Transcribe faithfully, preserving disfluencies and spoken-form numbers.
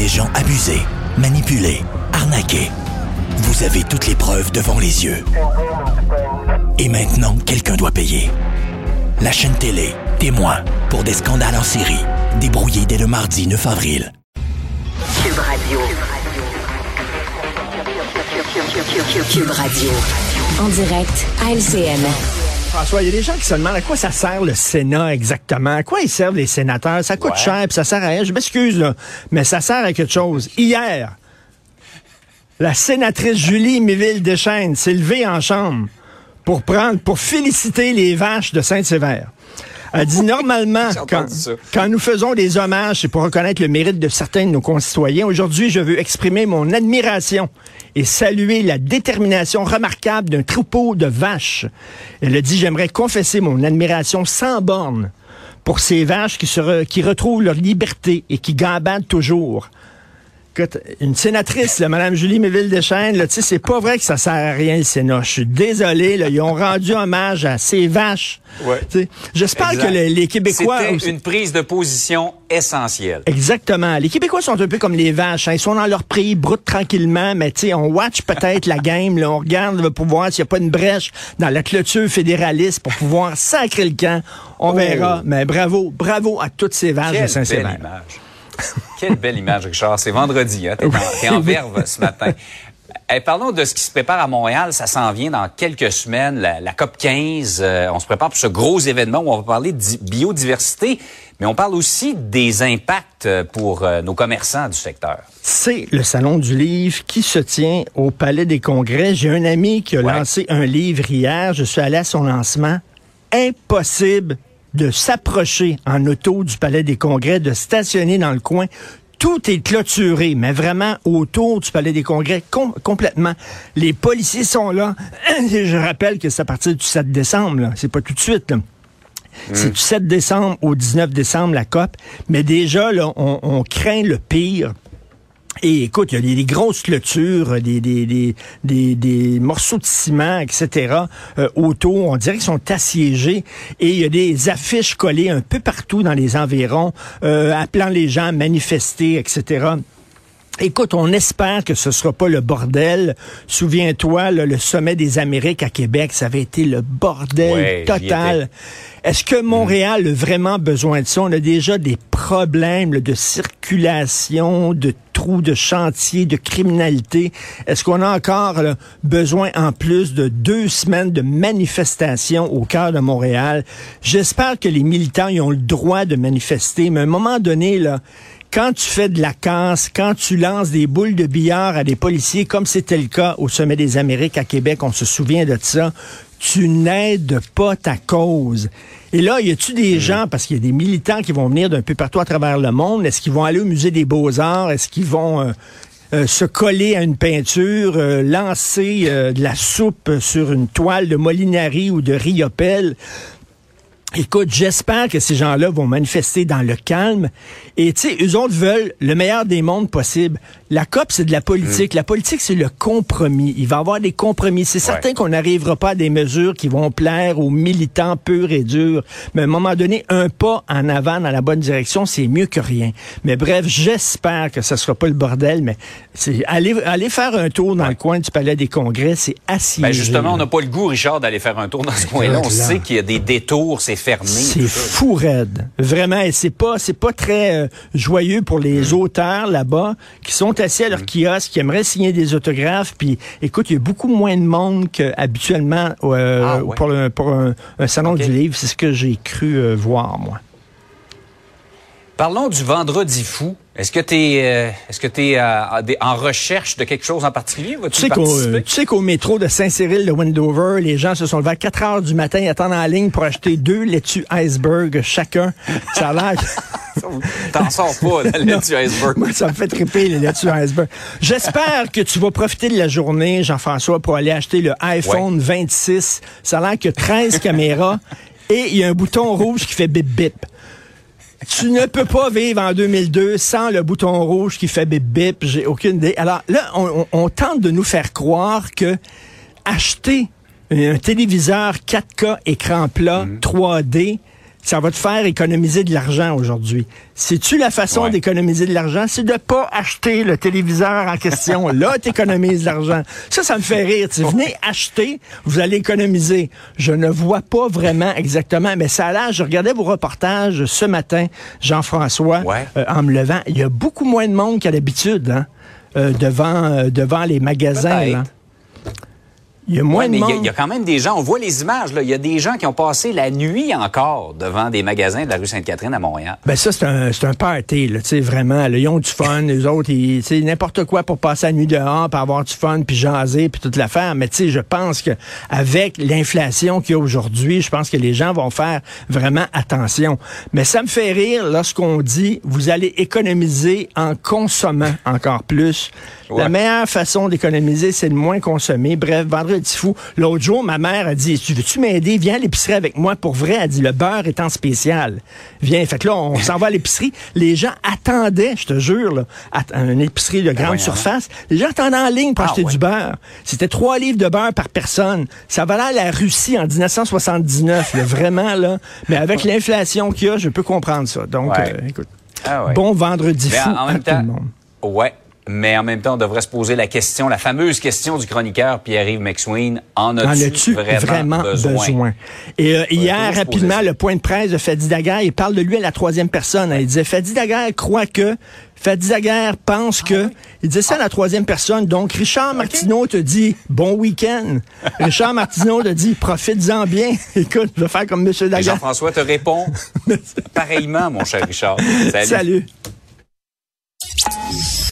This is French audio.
des gens abusés, manipulés, arnaqués. Vous avez toutes les preuves devant les yeux. Et maintenant, quelqu'un doit payer. La chaîne télé, témoin, pour des scandales en série, débrouillés dès le mardi neuf avril. Cube Radio. Cube Radio. En direct à L C N. François, il y a des gens qui se demandent à quoi ça sert le Sénat exactement. À quoi ils servent les sénateurs? Ça coûte ouais. cher, puis ça sert à rien. Je m'excuse, là, mais ça sert à quelque chose. Hier, la sénatrice Julie Méville-Deschênes s'est levée en chambre pour prendre, pour féliciter les vaches de Saint-Sévère. Elle dit normalement, quand, quand nous faisons des hommages, c'est pour reconnaître le mérite de certains de nos concitoyens. Aujourd'hui, je veux exprimer mon admiration et saluer la détermination remarquable d'un troupeau de vaches. Elle a dit, j'aimerais confesser mon admiration sans borne pour ces vaches qui, se re, qui retrouvent leur liberté et qui gambadent toujours. Écoute, une sénatrice, là, Mme Julie Méville-Deschênes, là, tu sais, c'est pas vrai que ça sert à rien, le Sénat. Je suis désolé, là, ils ont rendu hommage à ces vaches. Ouais. J'espère que les, les Québécois... C'était aussi... une prise de position essentielle. Exactement. Les Québécois sont un peu comme les vaches. Hein. Ils sont dans leur prix, broutent tranquillement, mais tu sais, on watch peut-être la game, là, on regarde pour voir s'il n'y a pas une brèche dans la clôture fédéraliste pour pouvoir sacrer le camp. On oh. verra. Mais bravo, bravo à toutes ces vaches Quelle de Saint-Sévère. Belle image. Quelle belle image, Richard. C'est vendredi, hein? T'es, oui. en, t'es en verve ce matin. Hey, parlons de ce qui se prépare à Montréal. Ça s'en vient dans quelques semaines, la, la COP quinze. Euh, on se prépare pour ce gros événement où on va parler de di- biodiversité, mais on parle aussi des impacts pour euh, nos commerçants du secteur. C'est le Salon du livre qui se tient au Palais des Congrès. J'ai un ami qui a ouais. lancé un livre hier. Je suis allé à son lancement. Impossible de s'approcher en auto du Palais des Congrès, de stationner dans le coin. Tout est clôturé, mais vraiment autour du Palais des Congrès, com- complètement. Les policiers sont là. Et je rappelle que c'est à partir du sept décembre, là. C'est pas tout de suite, là. Mmh. C'est du sept décembre au dix-neuf décembre, la COP. Mais déjà, là, on, on craint le pire. Et écoute, il y a des, des grosses clôtures, des, des, des, des, des morceaux de ciment, et cetera, euh, autour. On dirait qu'ils sont assiégés. Et il y a des affiches collées un peu partout dans les environs, euh, appelant les gens à manifester, et cetera. Écoute, on espère que ce sera pas le bordel. Souviens-toi, là, le sommet des Amériques à Québec, ça avait été le bordel ouais, total. Est-ce que Montréal mmh. a vraiment besoin de ça? On a déjà des problèmes là, de circulation, de trous de chantier, de criminalité. Est-ce qu'on a encore là, besoin, en plus de deux semaines de manifestations au cœur de Montréal? J'espère que les militants ils ont le droit de manifester, mais à un moment donné, là, quand tu fais de la casse, quand tu lances des boules de billard à des policiers, comme c'était le cas au Sommet des Amériques à Québec, on se souvient de ça, tu n'aides pas ta cause. Et là, y a-tu des mmh. gens, parce qu'il y a des militants qui vont venir d'un peu partout à travers le monde, est-ce qu'ils vont aller au Musée des Beaux-Arts? Est-ce qu'ils vont euh, euh, se coller à une peinture, euh, lancer euh, de la soupe sur une toile de Molinari ou de Riopelle? Écoute, j'espère que ces gens-là vont manifester dans le calme. Et tu sais, eux autres veulent le meilleur des mondes possible. La COP, c'est de la politique. Mmh. La politique, c'est le compromis. Il va y avoir des compromis. C'est certain ouais. qu'on n'arrivera pas à des mesures qui vont plaire aux militants purs et durs. Mais à un moment donné, un pas en avant dans la bonne direction, c'est mieux que rien. Mais bref, j'espère que ce sera pas le bordel, mais c'est aller, aller faire un tour dans ouais. le coin du Palais des Congrès, c'est assiégé. Ben justement, on n'a pas le goût, Richard, d'aller faire un tour dans ce coin-là. On sait qu'il y a des détours, c'est fermé. C'est fou raide. Vraiment, et c'est pas, c'est pas très euh, joyeux pour les mmh. auteurs là-bas qui sont assis à leur mmh. kiosque, qui aimeraient signer des autographes. Puis, écoute, il y a beaucoup moins de monde qu'habituellement euh, ah, ouais. pour, le, pour un, un salon okay. du livre. C'est ce que j'ai cru euh, voir, moi. Parlons du Vendredi fou. Est-ce que tu es euh, est-ce que tu es euh, en recherche de quelque chose en particulier? Vas-tu tu sais qu'au, tu sais qu'au métro de Saint-Cyril de Wendover, les gens se sont levés à quatre heures du matin, ils attendent en ligne pour acheter deux laitues iceberg chacun. Ça a l'air... T'en sors pas, la laitue iceberg. Moi, ça me fait triper, les laitues iceberg. J'espère que tu vas profiter de la journée, Jean-François, pour aller acheter le iPhone ouais. vingt-six. Ça a l'air qu'il y a treize caméras et il y a un bouton rouge qui fait bip-bip. Tu ne peux pas vivre en deux mille deux sans le bouton rouge qui fait bip bip. J'ai aucune idée. Alors là, on, on, on tente de nous faire croire que acheter un téléviseur quatre K écran plat mmh. trois D, ça va te faire économiser de l'argent aujourd'hui. C'est-tu la façon ouais. d'économiser de l'argent? C'est de pas acheter le téléviseur en question. Là, tu économises de l'argent. Ça, ça me fait rire. T'sais, venez acheter, vous allez économiser. Je ne vois pas vraiment exactement, mais ça a l'air, je regardais vos reportages ce matin, Jean-François, ouais. euh, en me levant. Il y a beaucoup moins de monde qu'à l'habitude, hein, euh, devant, euh, devant les magasins. Là. Il y a moins ouais, de mais monde. Il y, y a quand même des gens, on voit les images, là. Il y a des gens qui ont passé la nuit encore devant des magasins de la rue Sainte-Catherine à Montréal. Ben ça, c'est un, c'est un party, là, tu sais, vraiment. Là, ils ont du fun, les autres, ils, tu sais, n'importe quoi pour passer la nuit dehors, pour avoir du fun, puis jaser, puis toute l'affaire. Mais tu sais, je pense que avec l'inflation qu'il y a aujourd'hui, je pense que les gens vont faire vraiment attention. Mais ça me fait rire lorsqu'on dit, vous allez économiser en consommant encore plus. Ouais. La meilleure façon d'économiser, c'est de moins consommer. Bref, vendredi fou. L'autre jour, ma mère a dit, tu veux-tu m'aider? Viens à l'épicerie avec moi. Pour vrai, elle dit, le beurre est en spécial. Viens. Fait que là, on s'en va à l'épicerie. Les gens attendaient, je te jure, là, à une épicerie de grande ouais, surface. Hein? Les gens attendaient en ligne pour ah, acheter ouais. du beurre. C'était trois livres de beurre par personne. Ça valait la Russie en dix-neuf cent soixante-dix-neuf, là, vraiment, là. Mais avec l'inflation qu'il y a, je peux comprendre ça. Donc, ouais. euh, écoute, ah, ouais. bon vendredi fou en, en même à temps, tout le monde. Ouais. Mais en même temps, on devrait se poser la question, la fameuse question du chroniqueur Pierre-Yves McSween. En as-tu, en as-tu vraiment, vraiment besoin? besoin? Et euh, hier, rapidement, le point de presse de Fadi Daguerre, il parle de lui à la troisième personne. Il disait, Fadi Daguerre croit que, Fadi Daguerre pense que, il disait ça à la troisième personne. Donc, Richard Martineau okay. te dit, bon week-end. Richard Martineau te dit, profites-en bien. Écoute, je vais faire comme M. Daguerre. Jean-François te répond pareillement, mon cher Richard. Salut. Salut.